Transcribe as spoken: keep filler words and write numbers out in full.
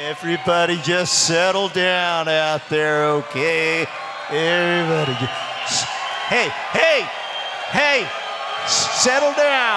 Everybody just settle down out there, okay? Everybody just... Hey, hey, hey, settle down.